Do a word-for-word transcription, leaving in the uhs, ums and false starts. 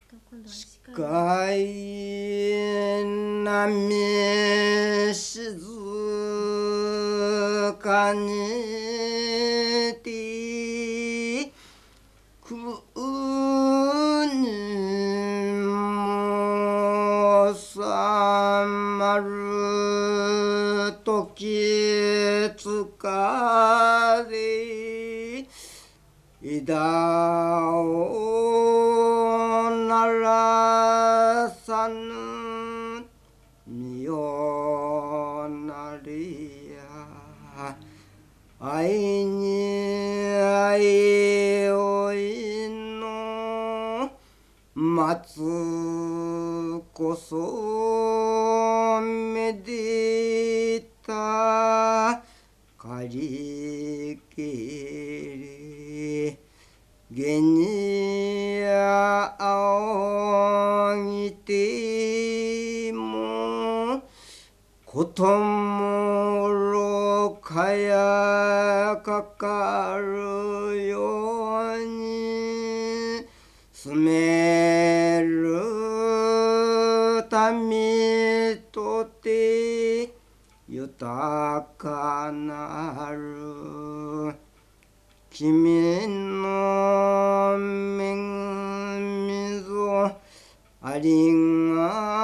視界波静かにてくにもさまるときつかれいだをならさぬみよなりや愛に愛おいの待つこそめでたかりけりげにやあぎてもこともろかやかかるように住めるためとて豊かなる君の恵みぞありが